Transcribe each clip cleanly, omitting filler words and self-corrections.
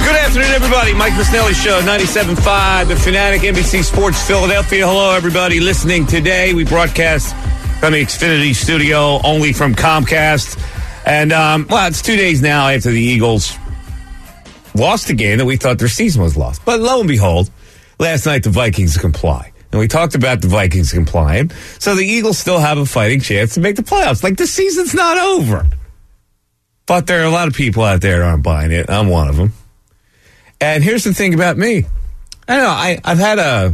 Good afternoon, everybody. Mike Misnelli Show, 97.5, The Fanatic, NBC Sports Philadelphia. Hello, everybody listening today. We broadcast from the Xfinity studio, only from Comcast. And, it's 2 days now after the Eagles lost a game that we thought their season was lost. But lo and behold, last night the Vikings comply. And we talked about the Vikings complying. So the Eagles still have a fighting chance to make the playoffs. Like, the season's not over. But there are a lot of people out there that aren't buying it. I'm one of them. And here's the thing about me. I don't know, I've had a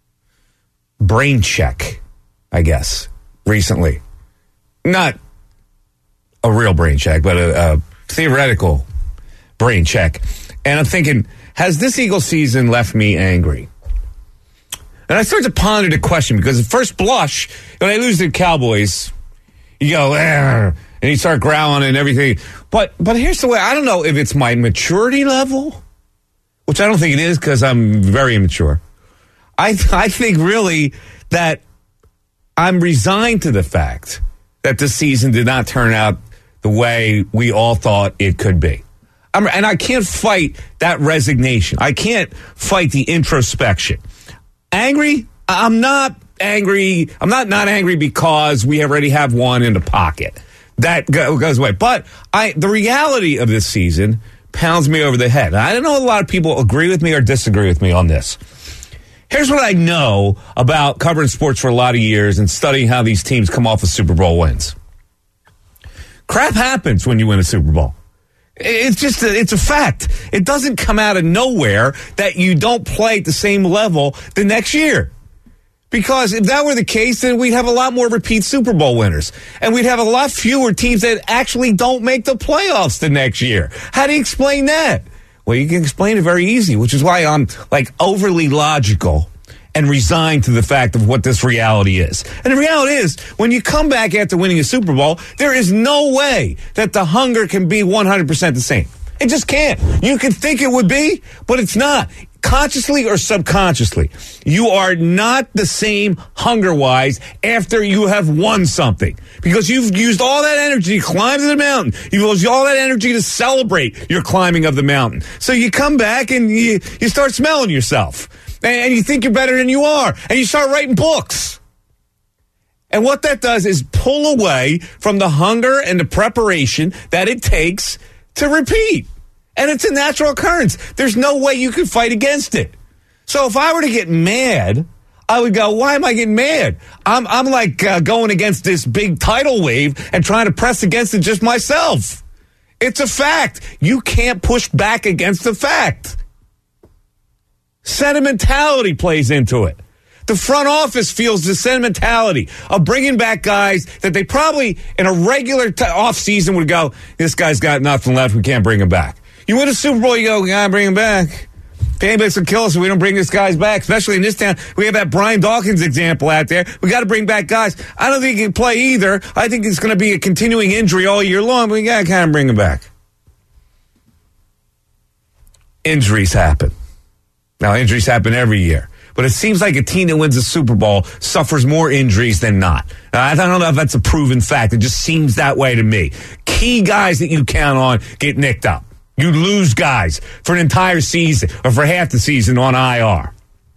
brain check, I guess, recently. Not a real brain check, but a theoretical brain check. And I'm thinking, has this Eagle season left me angry? And I started to ponder the question, because at first blush, when I lose to the Cowboys, you go, and you start growling and everything. But here's the way, I don't know if it's my maturity level, which I don't think it is because I'm very immature. I think really that I'm resigned to the fact that the season did not turn out the way we all thought it could be. And I can't fight that resignation. I can't fight the introspection. Angry? I'm not angry. I'm not angry because we already have one in the pocket. That goes away. But the reality of this season pounds me over the head. I don't know if a lot of people agree with me or disagree with me on this. Here's what I know about covering sports for a lot of years and studying how these teams come off of Super Bowl wins. Crap happens when you win a Super Bowl. It's a fact. It doesn't come out of nowhere that you don't play at the same level the next year. Because if that were the case, then we'd have a lot more repeat Super Bowl winners. And we'd have a lot fewer teams that actually don't make the playoffs the next year. How do you explain that? Well, you can explain it very easy, which is why I'm overly logical and resigned to the fact of what this reality is. And the reality is, when you come back after winning a Super Bowl, there is no way that the hunger can be 100% the same. It just can't. You can think it would be, but it's not. Consciously or subconsciously, you are not the same hunger-wise after you have won something. Because you've used all that energy to climb to the mountain. You've used all that energy to celebrate your climbing of the mountain. So you come back and you start smelling yourself. And you think you're better than you are. And you start writing books. And what that does is pull away from the hunger and the preparation that it takes to repeat. And it's a natural occurrence. There's no way you can fight against it. So if I were to get mad, I would go, why am I getting mad? I'm like going against this big tidal wave and trying to press against it just myself. It's a fact. You can't push back against the fact. Sentimentality plays into it. The front office feels the sentimentality of bringing back guys that they probably in a regular offseason would go, this guy's got nothing left, we can't bring him back. You win a Super Bowl, you go, we gotta bring him back. If anybody's gonna kill us if we don't bring this guys back, especially in this town. We have that Brian Dawkins example out there. We gotta bring back guys. I don't think he can play either. I think it's gonna be a continuing injury all year long, but we gotta kind of bring him back. Injuries happen. Now, injuries happen every year. But it seems like a team that wins a Super Bowl suffers more injuries than not. I don't know if that's a proven fact. It just seems that way to me. Key guys that you count on get nicked up. You lose guys for an entire season or for half the season on IR.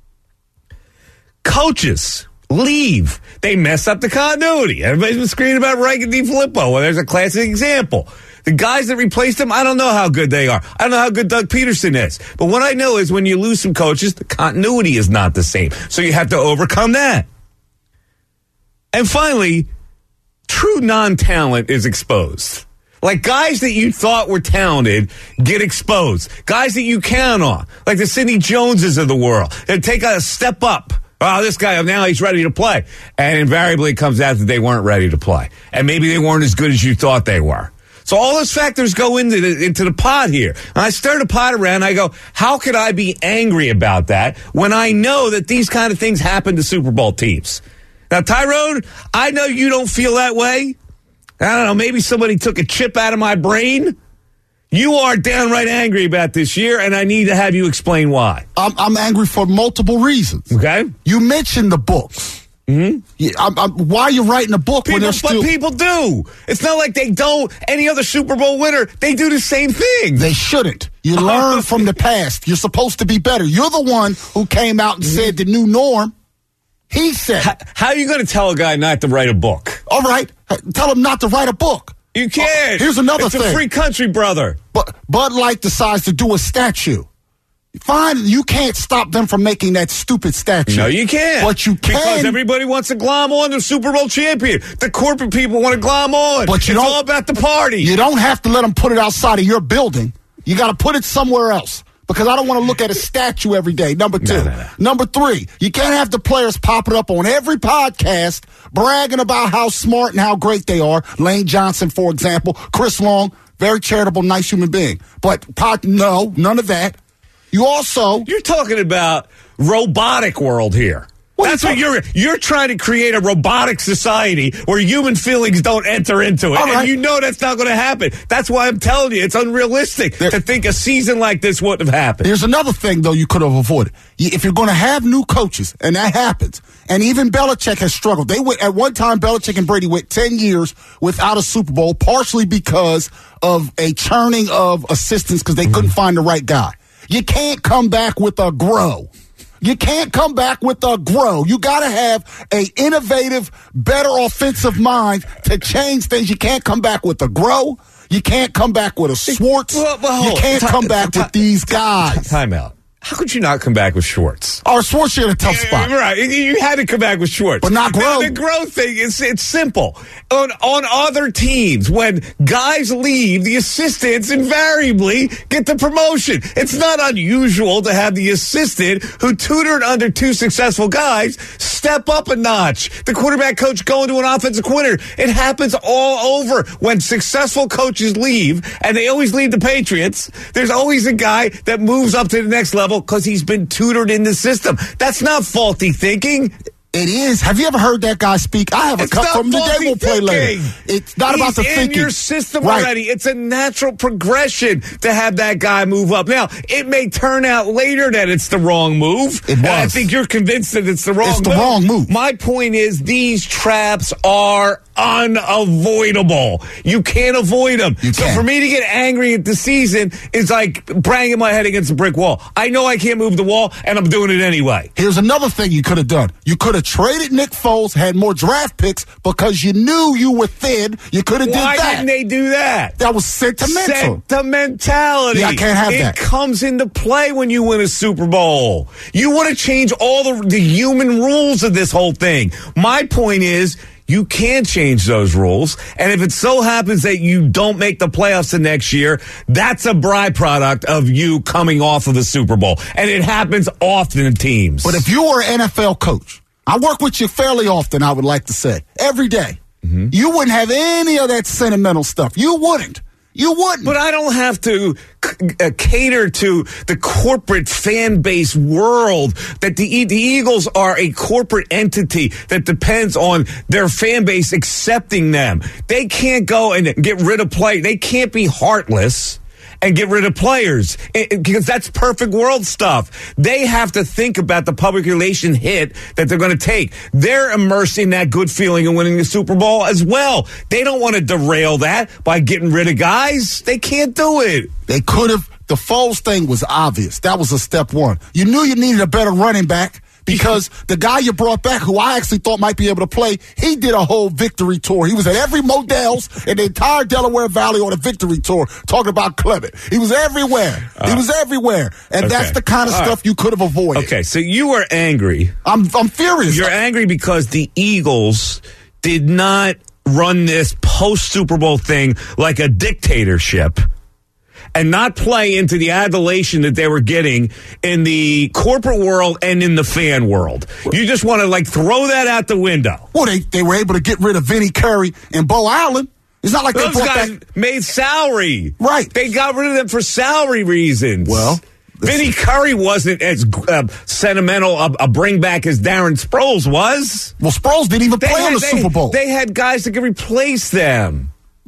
Coaches leave. They mess up the continuity. Everybody's been screaming about Reich and DiFilippo. Well, there's a classic example. The guys that replaced him, I don't know how good they are. I don't know how good Doug Peterson is. But what I know is when you lose some coaches, the continuity is not the same. So you have to overcome that. And finally, true non-talent is exposed. Like guys that you thought were talented get exposed. Guys that you count on, like the Sidney Joneses of the world, that take a step up. Oh, this guy, now he's ready to play. And invariably it comes out that they weren't ready to play. And maybe they weren't as good as you thought they were. So all those factors go into the pot here. And I stir the pot around and I go, how could I be angry about that when I know that these kind of things happen to Super Bowl teams? Now, Tyrone, I know you don't feel that way. I don't know, maybe somebody took a chip out of my brain. You are downright angry about this year, and I need to have you explain why. I'm angry for multiple reasons. Okay. You mentioned the books. Why are you writing a book when they're still... But people do. It's not like they don't. Any other Super Bowl winner, they do the same thing. They shouldn't. You learn from the past. You're supposed to be better. You're the one who came out and said the new norm. He said... How are you going to tell a guy not to write a book? All right. Tell him not to write a book. You can't. Here's another thing. It's a free country, brother. But Bud Light decides to do a statue. Fine, you can't stop them from making that stupid statue. No, you can't. But you can. Because everybody wants to glom on the Super Bowl champion. The corporate people want to glom on. But it's all about the party. You don't have to let them put it outside of your building. You got to put it somewhere else. Because I don't want to look at a statue every day. Number two. No. Number three, you can't have the players popping up on every podcast bragging about how smart and how great they are. Lane Johnson, for example. Chris Long, very charitable, nice human being. But no, none of that. You're talking about robotic world here. That's what you're trying to create, a robotic society where human feelings don't enter into it. Right. And you know that's not going to happen. That's why I'm telling you, it's unrealistic to think a season like this wouldn't have happened. There's another thing, though, you could have avoided. If you're going to have new coaches, and that happens, and even Belichick has struggled. At one time, Belichick and Brady went 10 years without a Super Bowl, partially because of a churning of assistants because they couldn't find the right guy. You can't come back with a grow. You can't come back with a grow. You got to have a innovative, better offensive mind to change things. You can't come back with a grow. You can't come back with a Schwartz. You can't come back with these guys. Time out. How could you not come back with Schwartz? Or Schwartz, you're in a tough spot. Right. You had to come back with Schwartz. But not grow. The grow thing, it's simple. On other teams, when guys leave, the assistants invariably get the promotion. It's not unusual to have the assistant who tutored under two successful guys step up a notch. The quarterback coach going to an offensive coordinator. It happens all over when successful coaches leave, and they always leave the Patriots. There's always a guy that moves up to the next level because he's been tutored in the system. That's not faulty thinking. It is. Have you ever heard that guy speak? I have a cut from the day we'll play later. It's not about the thinking. He's in your system already. It's a natural progression to have that guy move up. Now, it may turn out later that it's the wrong move. It was. I think you're convinced that it's the wrong move. It's the wrong move. My point is these traps are unavoidable. You can't avoid them. So for me to get angry at the season is like banging my head against a brick wall. I know I can't move the wall, and I'm doing it anyway. Here's another thing you could have done. You could have traded Nick Foles, had more draft picks because you knew you were thin. You could have did that. Why didn't they do that? That was sentimental. Sentimentality. Yeah, I can't have that. It comes into play when you win a Super Bowl. You want to change all the human rules of this whole thing. My point is, you can change those rules, and if it so happens that you don't make the playoffs the next year, that's a byproduct of you coming off of the Super Bowl, and it happens often in teams. But if you were an NFL coach, I work with you fairly often, I would like to say, every day. Mm-hmm. You wouldn't have any of that sentimental stuff. You wouldn't. You wouldn't. But I don't have to cater to the corporate fan base world. That the Eagles are a corporate entity that depends on their fan base accepting them. They can't go and get rid of play. They can't be heartless and get rid of players because that's perfect world stuff. They have to think about the public relation hit that they're going to take. They're immersed in that good feeling of winning the Super Bowl as well. They don't want to derail that by getting rid of guys. They can't do it. They could have. The Foles thing was obvious. That was a step one. You knew you needed a better running back. Because the guy you brought back, who I actually thought might be able to play, he did a whole victory tour. He was at every Modell's in the entire Delaware Valley on a victory tour talking about Clement. He was everywhere. He was everywhere. And that's the kind of stuff you could have avoided. Okay, so you were angry. I'm furious. You're angry because the Eagles did not run this post-Super Bowl thing like a dictatorship and not play into the adulation that they were getting in the corporate world and in the fan world. You just want to, throw that out the window. Well, they were able to get rid of Vinny Curry and Bo Allen. It's not like those guys made salary. Right. They got rid of them for salary reasons. Well, Vinny Curry wasn't as sentimental a bring back as Darren Sproles was. Well, Sproles didn't even play in the Super Bowl. They had guys that could replace them.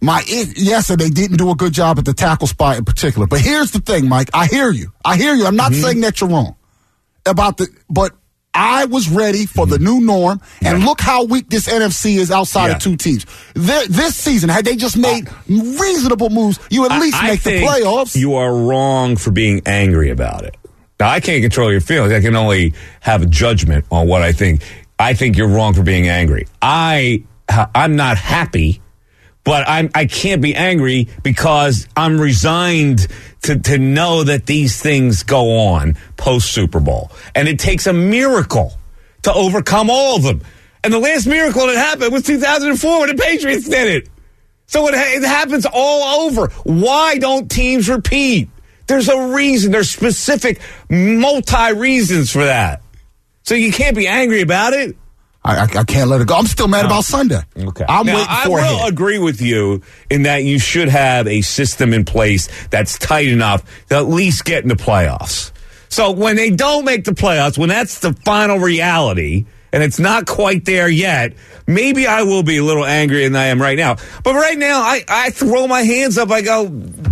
Yes, and they didn't do a good job at the tackle spot in particular. But here's the thing, Mike. I hear you. I'm not saying that you're wrong but I was ready for the new norm, and look how weak this NFC is outside of two teams. This season, had they just made reasonable moves, you at least make the playoffs. You are wrong for being angry about it. Now, I can't control your feelings. I can only have a judgment on what I think. I think you're wrong for being angry. I'm not happy, but I can't be angry because I'm resigned to know that these things go on post-Super Bowl. And it takes a miracle to overcome all of them. And the last miracle that happened was 2004 when the Patriots did it. So it happens all over. Why don't teams repeat? There's a reason. There's specific multi-reasons for that. So you can't be angry about it. I can't let it go. I'm still mad about Sunday. Okay. I'm waiting for it. I will agree with you in that you should have a system in place that's tight enough to at least get in the playoffs. So when they don't make the playoffs, when that's the final reality, and it's not quite there yet, maybe I will be a little angrier than I am right now. But right now, I throw my hands up. I go,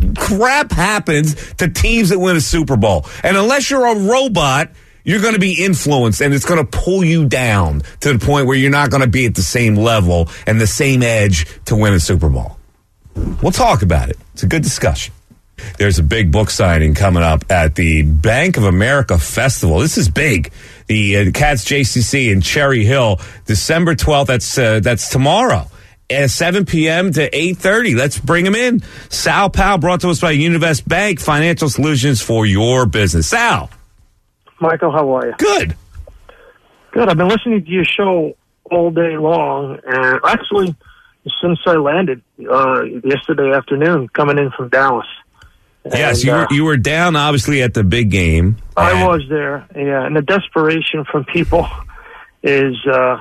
crap happens to teams that win a Super Bowl. And unless you're a robot, you're going to be influenced, and it's going to pull you down to the point where you're not going to be at the same level and the same edge to win a Super Bowl. We'll talk about it. It's a good discussion. There's a big book signing coming up at the Bank of America Festival. This is big. The Cats JCC in Cherry Hill, December 12th. That's tomorrow. At 7 p.m. to 8:30. Let's bring them in. Sal Powell, brought to us by Univest Bank, financial solutions for your business. Sal. Michael, how are you? Good. Good. I've been listening to your show all day long, and actually, since I landed yesterday afternoon, coming in from Dallas. Yes, you were down, obviously, at the big game. I was there, yeah, and the desperation from people is,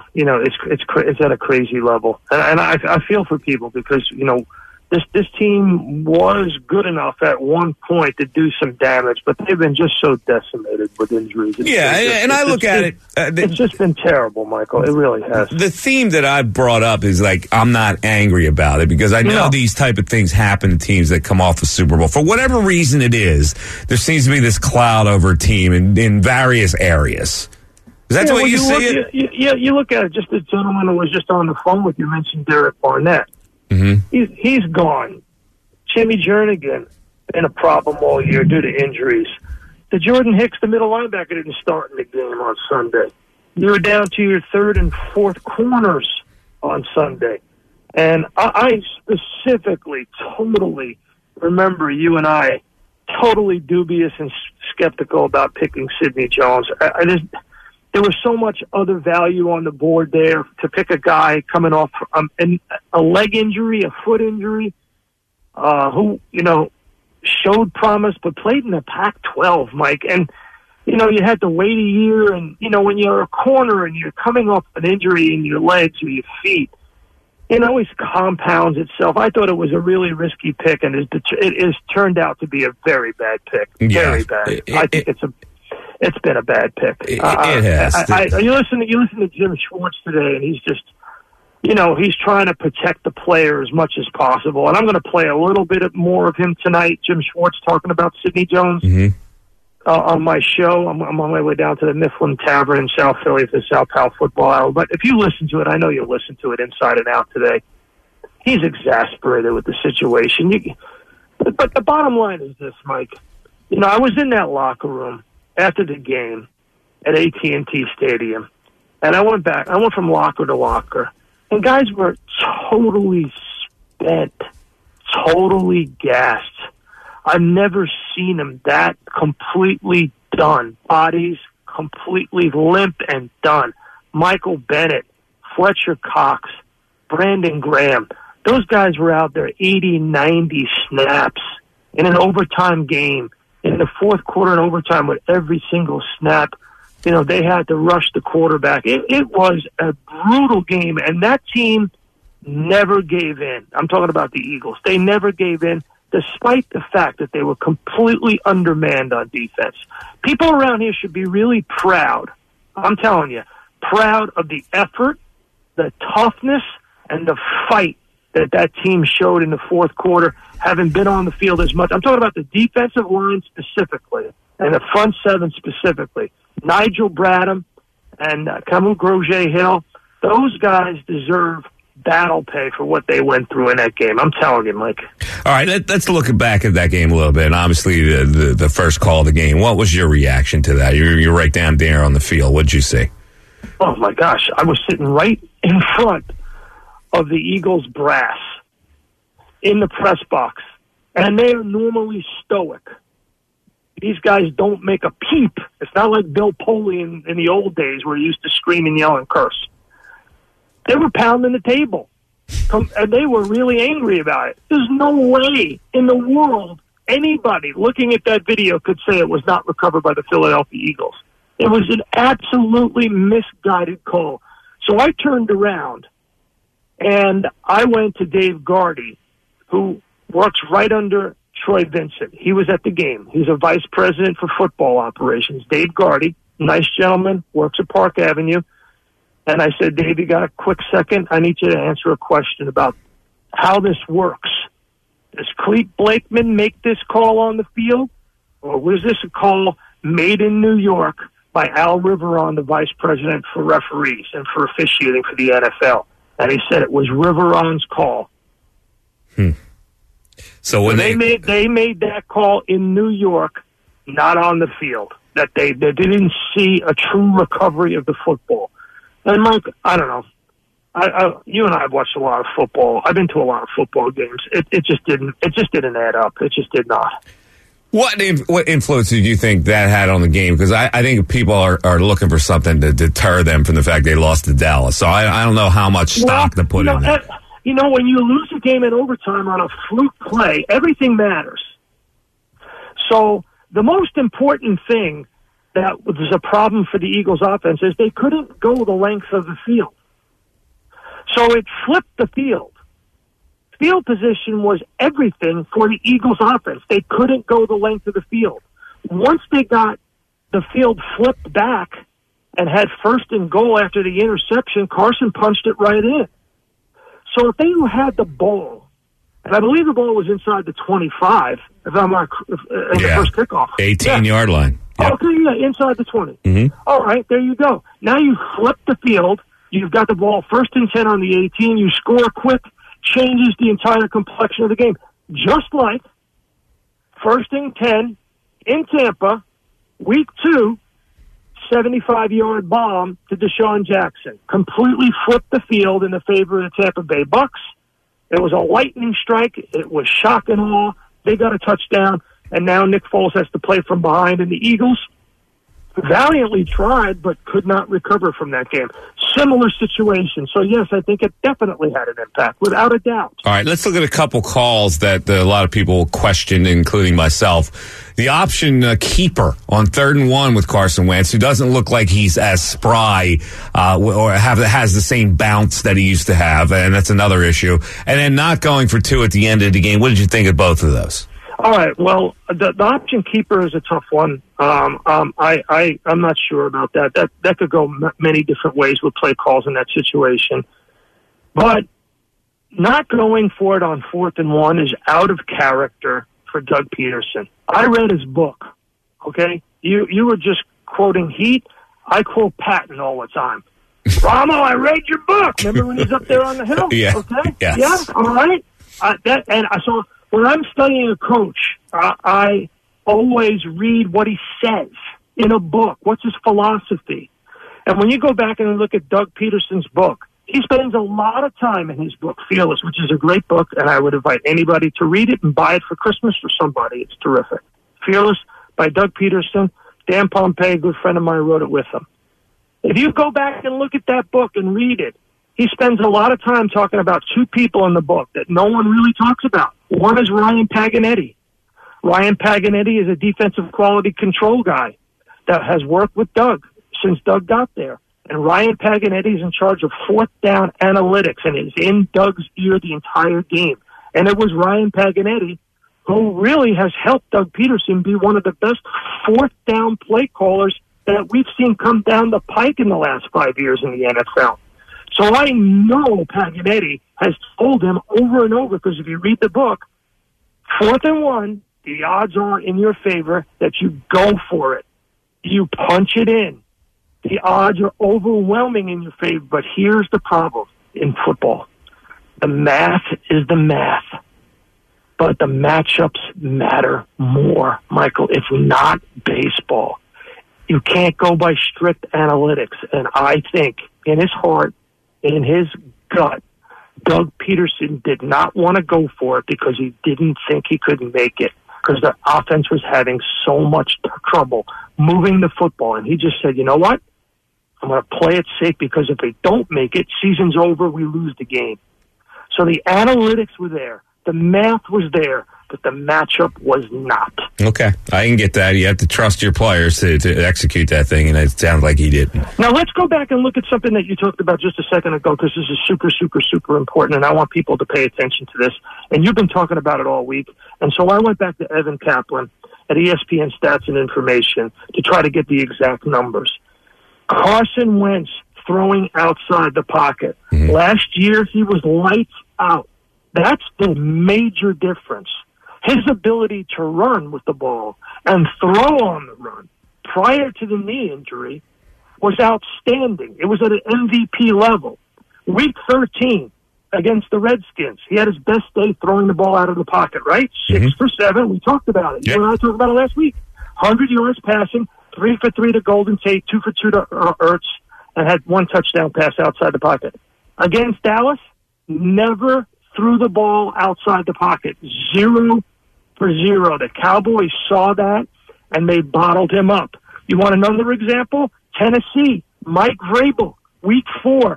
it's at a crazy level. And I feel for people because, this team was good enough at one point to do some damage, but they've been just so decimated with injuries. I look at it. It's just been terrible, Michael. It really has. The theme that I brought up is I'm not angry about it because I know these type of things happen to teams that come off the Super Bowl. For whatever reason it is, there seems to be this cloud over a team in various areas. Is that the way you see it? You look at it. Just the gentleman who was just on the phone with you mentioned Derek Barnett. Mm-hmm. He's gone. Jimmy Jernigan been a problem all year due to injuries. The Jordan Hicks, the middle linebacker, didn't start in the game on Sunday. You were down to your third and fourth corners on Sunday. And I specifically, totally remember you and I totally dubious and skeptical about picking Sidney Jones. There was so much other value on the board there to pick a guy coming off a leg injury, a foot injury, who, showed promise but played in the Pac-12, Mike. And, you had to wait a year. And, when you're a corner and you're coming off an injury in your legs or your feet, it always compounds itself. I thought it was a really risky pick, and it has turned out to be a very bad pick. Very bad. I think it's been a bad pick. It has. You listen to Jim Schwartz today, and he's just, he's trying to protect the player as much as possible. And I'm going to play a little bit more of him tonight, Jim Schwartz talking about Sidney Jones on my show. I'm on my way down to the Mifflin Tavern in South Philly for the South Powell Football Hour. But if you listen to it, I know you'll listen to it inside and out today. He's exasperated with the situation. But the bottom line is this, Mike. I was in that locker room after the game at AT&T Stadium, and I went from locker to locker, and guys were totally spent, totally gassed. I've never seen them that completely done. Bodies completely limp and done. Michael Bennett, Fletcher Cox, Brandon Graham, those guys were out there 80, 90 snaps in an overtime game. In the fourth quarter and overtime with every single snap, they had to rush the quarterback. It was a brutal game, and that team never gave in. I'm talking about the Eagles. They never gave in, despite the fact that they were completely undermanned on defense. People around here should be really proud. I'm telling you, proud of the effort, the toughness, and the fight that team showed in the fourth quarter, having been on the field as much. I'm talking about the defensive line specifically and the front seven specifically. Nigel Bradham and Camus Groger-Hill, those guys deserve battle pay for what they went through in that game. I'm telling you, Mike. All right, let's look back at that game a little bit. And obviously, the first call of the game. What was your reaction to that? You're right down there on the field. What did you see? Oh, my gosh. I was sitting right in front of the Eagles brass in the press box, and they are normally stoic. These guys don't make a peep. It's not like Bill Poley in the old days where he used to scream and yell and curse. They were pounding the table, and they were really angry about it. There's no way in the world anybody looking at that video could say it was not recovered by the Philadelphia Eagles. It was an absolutely misguided call. So I turned around, and I went to Dave Gardy, who works right under Troy Vincent. He was at the game. He's a vice president for football operations. Dave Gardy, nice gentleman, works at Park Avenue. And I said, Dave, you got a quick second? I need you to answer a question about how this works. Does Clete Blakeman make this call on the field? Or was this a call made in New York by Al Riveron, the vice president for referees and for officiating for the NFL? And he said it was Riveron's call. So when they made that call in New York, not on the field, that they didn't see a true recovery of the football. And Mike, I don't know. You and I have watched a lot of football. I've been to a lot of football games. It just didn't add up. It just did not. What influence did you think that had on the game? Because I think people are looking for something to deter them from the fact they lost to Dallas. So I don't know how much stock to put in that. You know, when you lose a game in overtime on a fluke play, everything matters. So the most important thing that was a problem for the Eagles offense is they couldn't go the length of the field. So it flipped the field. Field position was everything for the Eagles offense. They couldn't go the length of the field. Once they got the field flipped back and had first and goal after the interception, Carson punched it right in. So if they had the ball, and I believe the ball was inside the 25, if I'm not, the first kickoff. 18-yard line. Yep. Okay, yeah, inside the 20. Mm-hmm. All right, there you go. Now you flip the field. You've got the ball 1st and 10 on the 18. You score quick, changes the entire complexion of the game. Just like 1st and 10 in Tampa, week 2, 75-yard bomb to Deshaun Jackson. Completely flipped the field in the favor of the Tampa Bay Bucks. It was a lightning strike. It was shock and awe. They got a touchdown, and now Nick Foles has to play from behind, and the Eagles valiantly tried but could not recover from that game. Similar situation. So, yes, I think it definitely had an impact, without a doubt. All right, let's look at a couple calls that a lot of people questioned, including myself. The option keeper on 3rd and 1 with Carson Wentz, who doesn't look like he's as spry or has the same bounce that he used to have, and that's another issue. And then not going for 2 at the end of the game. What did you think of both of those? All right. Well, the option keeper is a tough one. I'm not sure about that. That could go many different ways with play calls in that situation. But not going for it on 4th and 1 is out of character for Doug Peterson. I read his book. Okay, you were just quoting Heat. I quote Patton all the time. Ramo, I read your book. Remember when he's up there on the hill? Yeah. Okay. Yes. Yeah. All right. So when I'm studying a coach, I always read what he says in a book. What's his philosophy? And when you go back and look at Doug Peterson's book, he spends a lot of time in his book, Fearless, which is a great book, and I would invite anybody to read it and buy it for Christmas for somebody. It's terrific. Fearless by Doug Peterson. Dan Pompei, a good friend of mine, wrote it with him. If you go back and look at that book and read it, he spends a lot of time talking about 2 people in the book that no one really talks about. One is Ryan Paganetti. Ryan Paganetti is a defensive quality control guy that has worked with Doug since Doug got there. And Ryan Paganetti is in charge of 4th down analytics and is in Doug's ear the entire game. And it was Ryan Paganetti who really has helped Doug Peterson be one of the best 4th down play callers that we've seen come down the pike in the last 5 years in the NFL. So I know Paganetti has told him over and over, because if you read the book, 4th and 1, the odds are in your favor that you go for it. You punch it in. The odds are overwhelming in your favor, but here's the problem in football. The math is the math, but the matchups matter more, Michael. It's not baseball. You can't go by strict analytics, and I think in his heart, in his gut, Doug Peterson did not want to go for it because he didn't think he could make it, because the offense was having so much trouble moving the football. And he just said, you know what? I'm going to play it safe, because if they don't make it, season's over, we lose the game. So the analytics were there. The math was there, but the matchup was not. Okay, I can get that. You have to trust your players to execute that thing, and it sounds like he didn't. Now let's go back and look at something that you talked about just a second ago, because this is super, super, super important, and I want people to pay attention to this. And you've been talking about it all week. And so I went back to Evan Kaplan at ESPN Stats and Information to try to get the exact numbers. Carson Wentz throwing outside the pocket. Mm-hmm. Last year, he was lights out. That's the major difference. His ability to run with the ball and throw on the run prior to the knee injury was outstanding. It was at an MVP level. Week 13 against the Redskins, he had his best day throwing the ball out of the pocket, right? 6 for 7. We talked about it. Yep. You and I talked about it last week. 100 yards passing, 3 for 3 to Golden Tate, 2 for 2 to Ertz, and had 1 touchdown pass outside the pocket. Against Dallas, never threw the ball outside the pocket. 0 for 0. The Cowboys saw that, and they bottled him up. You want another example? Tennessee, Mike Vrabel, week 4,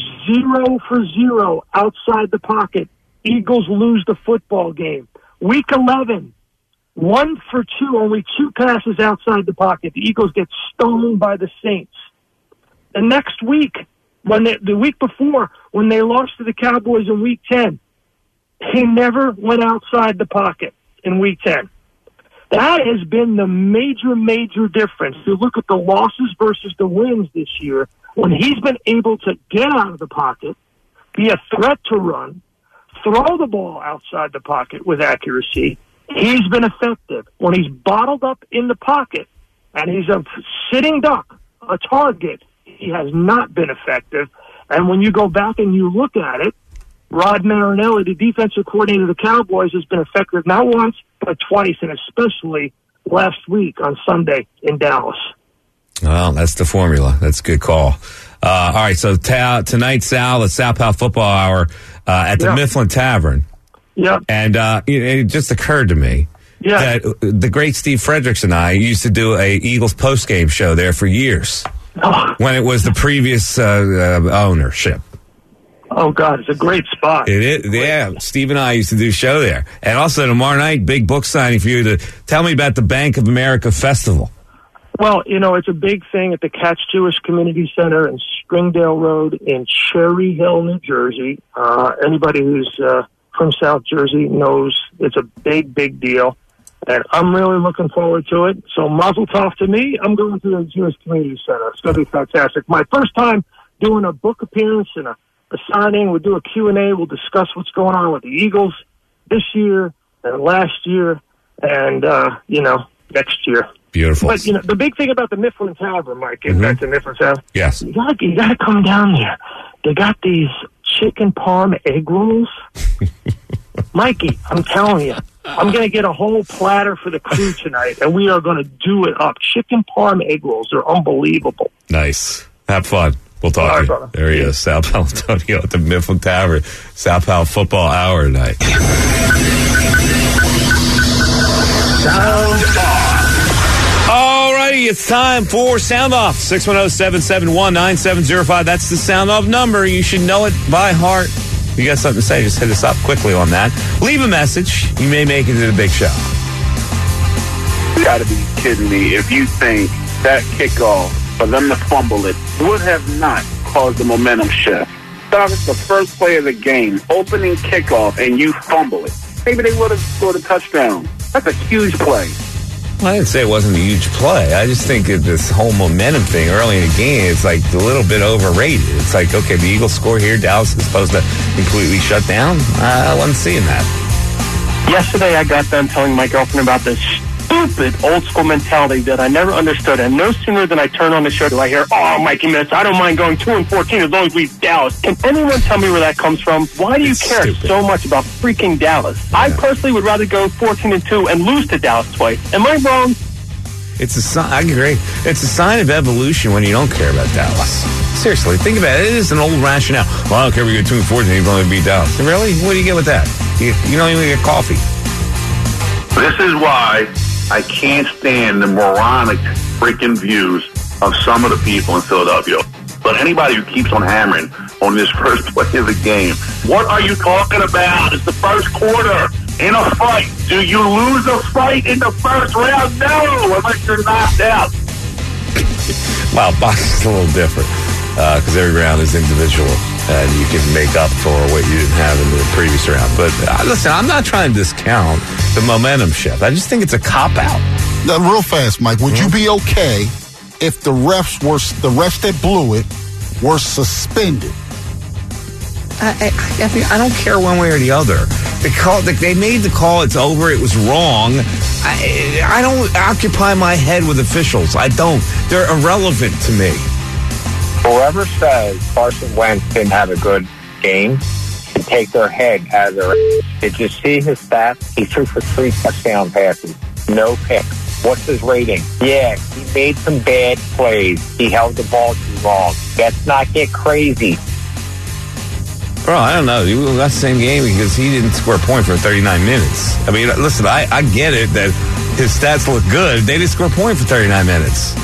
0 for 0 outside the pocket. Eagles lose the football game. Week 11, 1 for 2, only 2 passes outside the pocket. The Eagles get stoned by the Saints. The next week, the week before, when they lost to the Cowboys in week 10, he never went outside the pocket in week 10. That has been the major, major difference. You look at the losses versus the wins this year, when he's been able to get out of the pocket, be a threat to run, throw the ball outside the pocket with accuracy, he's been effective. When he's bottled up in the pocket and he's a sitting duck, a target, he has not been effective. And when you go back and you look at it, Rod Marinelli, the defensive coordinator of the Cowboys, has been effective not once, but twice, and especially last week on Sunday in Dallas. Well, that's the formula. That's a good call. All right, so tonight, Sal, the Sal Pal Football Hour at the Mifflin Tavern. Yep. And it just occurred to me that the great Steve Fredericks and I used to do a Eagles postgame show there for years when it was the previous ownership. Oh, God, it's a great spot. It is, yeah. Steve and I used to do a show there. And also tomorrow night, big book signing for you to tell me about the Bank of America Festival. Well, you know, it's a big thing at the Katz Jewish Community Center in Springdale Road in Cherry Hill, New Jersey. Anybody who's from South Jersey knows it's a big, big deal. And I'm really looking forward to it. So mazel tov to me. I'm going to the Jewish Community Center. It's going to be fantastic. My first time doing a book appearance and a signing. We'll do a Q&A. We'll discuss what's going on with the Eagles this year and last year and, next year. Beautiful. But, the big thing about the Mifflin Tavern, Mike, back to Mifflin Tavern. Yes. You gotta come down there. They got these chicken parm egg rolls. Mikey, I'm telling you, I'm going to get a whole platter for the crew tonight, and we are going to do it up. Chicken parm egg rolls. They're unbelievable. Nice. Have fun. We'll talk to you. Brother. There he is, Sal Paolantonio at the Mifflin Tavern. Sal Pal Football Hour tonight. Sound off. All righty, it's time for Sound Off. 610-771-9705. That's the Sound Off number. You should know it by heart. If you got something to say, just hit us up quickly on that. Leave a message. You may make it to the big show. You got to be kidding me if you think that kickoff, for them to fumble it, would have not caused the momentum shift. Started the first play of the game, opening kickoff, and you fumble it. Maybe they would have scored a touchdown. That's a huge play. Well, I didn't say it wasn't a huge play. I just think that this whole momentum thing early in the game is like a little bit overrated. It's like, okay, the Eagles score here. Dallas is supposed to completely shut down. I wasn't seeing that. Yesterday, I got done telling my girlfriend about this stupid old school mentality that I never understood. And no sooner than I turn on the show do I hear, "Oh, Mikey Mitts, I don't mind going 2-14 as long as we beat Dallas." Can anyone tell me where that comes from? Why do you care so much about freaking Dallas? I personally would rather go 14-2 and lose to Dallas twice. Am I wrong? It's a sign. I agree. It's a sign of evolution when you don't care about Dallas. Seriously, think about it. It is an old rationale. Well, I don't care if we get 2-14, you've only beat Dallas. Really? What do you get with that? You don't even get coffee. This is why I can't stand the moronic freaking views of some of the people in Philadelphia. But anybody who keeps on hammering on this first play of the game, what are you talking about? It's the first quarter in a fight. Do you lose a fight in the first round? No, unless you're knocked out. Wow, boxing is a little different because every round is individual and you can make up for what you didn't have in the previous round. But listen, I'm not trying to discount the momentum shift. I just think it's a cop-out. Now, real fast, Mike, would you be okay if the refs that blew it were suspended? I mean, I don't care one way or the other. They made the call. It's over. It was wrong. I don't occupy my head with officials. I don't. They're irrelevant to me. Whoever says Carson Wentz didn't have a good game should take their head out of their ass. Did you see his stats? He threw for 3 touchdown passes. No picks. What's his rating? Yeah, he made some bad plays. He held the ball too long. Let's not get crazy. Bro, I don't know. You got the same game because he didn't score a point for 39 minutes. I mean, listen, I get it that his stats look good. They didn't score a point for 39 minutes.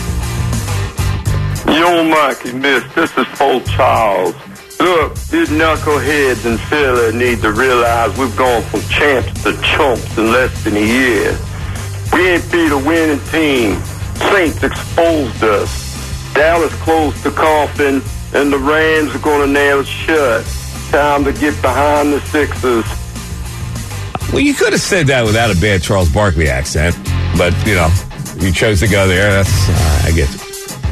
Yo, Mikey Mitts, this is Paul Charles. Look, these knuckleheads in Philly need to realize we've gone from champs to chumps in less than a year. We ain't beat a winning team. Saints exposed us. Dallas closed the coffin, and the Rams are going to nail it shut. Time to get behind the Sixers. Well, you could have said that without a bad Charles Barkley accent, but, you chose to go there. That's, I get it.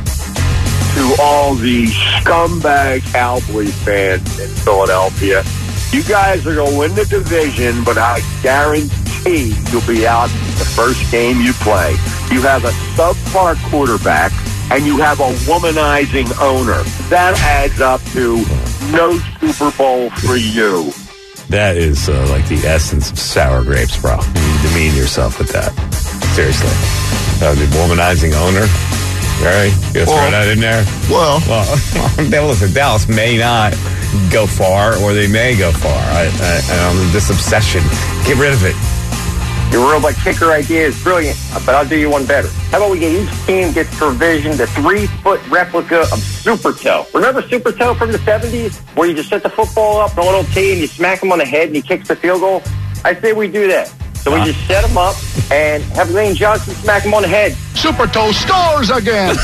To all the scumbag Cowboys fans in Philadelphia, you guys are going to win the division, but I guarantee you'll be out the first game you play. You have a subpar quarterback, and you have a womanizing owner. That adds up to no Super Bowl for you. That is like the essence of sour grapes, bro. You demean yourself with that. Seriously. The womanizing owner. All right, you throw that in there. Well, listen, Dallas may not go far, or they may go far. This obsession, get rid of it. Your robot kicker idea is brilliant, but I'll do you one better. How about we get each team gets provisioned a 3-foot replica of Super Toe? Remember Super Toe from the 70s, where you just set the football up in a little tee and you smack him on the head and he kicks the field goal? I say we do that. So we just set him up and have Lane Johnson smack him on the head. Super Toe scores again.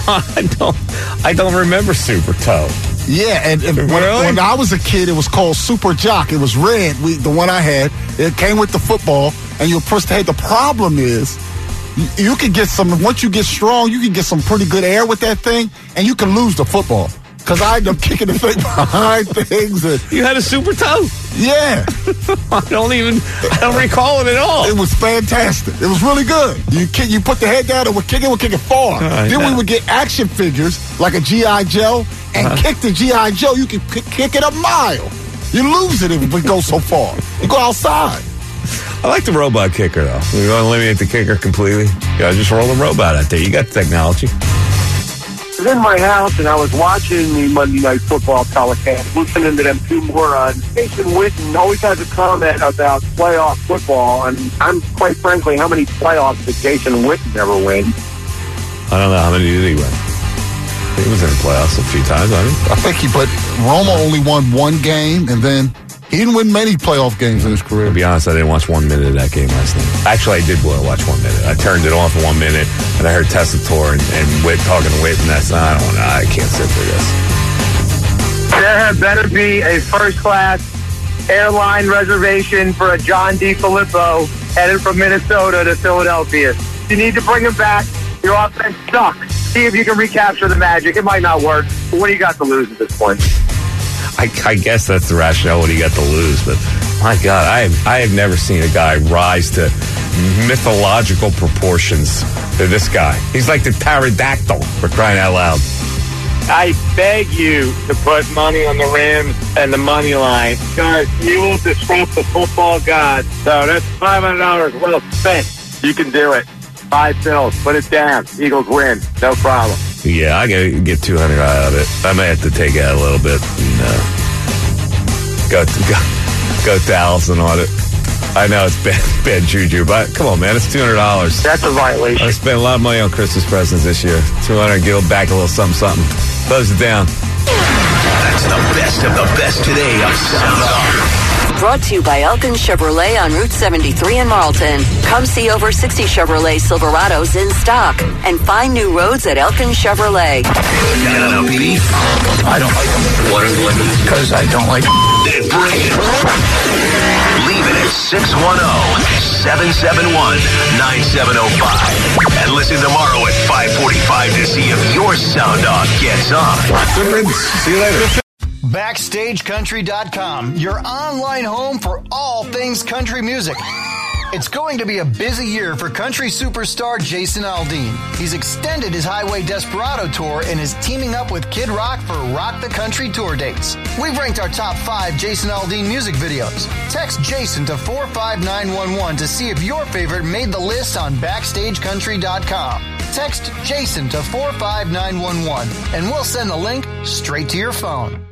I don't remember Super Toe. Yeah, and when I was a kid, it was called Super Jock. It was red, the one I had. It came with the football, and you push the head. The problem is, you can get once you get strong, you can get some pretty good air with that thing, and you can lose the football. Because I end up kicking the thing behind things. You had a Super Toe? Yeah. I don't recall it at all. It was fantastic. It was really good. You put the head down and we're kicking far. Then we would get action figures like a G.I. Joe and kick the G.I. Joe. You can kick it a mile. You lose it if it goes so far. You go outside. I like the robot kicker, though. We're going to eliminate the kicker completely. Just roll the robot out there. You got the technology. I was in my house and I was watching the Monday Night Football telecast, listening to them two morons. Jason Witten always has a comment about playoff football, and I'm quite frankly, how many playoffs did Jason Witten ever win? I don't know. How many did he win? He was in the playoffs a few times, I think. But Roma only won one game, and then he didn't win many playoff games in his career. To be honest, I didn't watch 1 minute of that game last night. Actually, I did watch 1 minute. I turned it on for 1 minute, and I heard Tessitore and Witt talking to Witt, and I don't know. I can't sit through this. There had better be a first-class airline reservation for a John DeFilippo headed from Minnesota to Philadelphia. You need to bring him back. Your offense sucks. See if you can recapture the magic. It might not work, but what do you got to lose at this point? I guess that's the rationale. What do you got to lose? But My God, I have never seen a guy rise to mythological proportions to this guy. He's like the pterodactyl, for crying out loud. I beg you to put money on the Rams and the money line. Guys, you will disrupt the football god. So that's $500 well spent. You can do it. 5 bills. Put it down. Eagles win. No problem. Yeah, I gotta get $200 out of it. I may have to take out a little bit and go to Allison on it. I know it's bad juju, but come on, man, it's $200. That's a violation. I spent a lot of money on Christmas presents this year. $200, give back a little something. Close it down. That's the best of the best today on Sound Off. Brought to you by Elkin Chevrolet on Route 73 in Marlton. Come see over 60 Chevrolet Silverados in stock and find new roads at Elkin Chevrolet. Got a beef? I don't like them. What is it? Because I don't like them. Then bring it. Leave it at 610-771-9705. And listen tomorrow at 5:45 to see if your Sound Off gets on. See you later. BackstageCountry.com, your online home for all things country music. It's going to be a busy year for country superstar Jason Aldean. He's extended his Highway Desperado tour and is teaming up with Kid Rock for Rock the Country tour dates. We've ranked our top 5 Jason Aldean music videos. Text Jason to 45911 to see if your favorite made the list on BackstageCountry.com. Text Jason to 45911 and we'll send the link straight to your phone.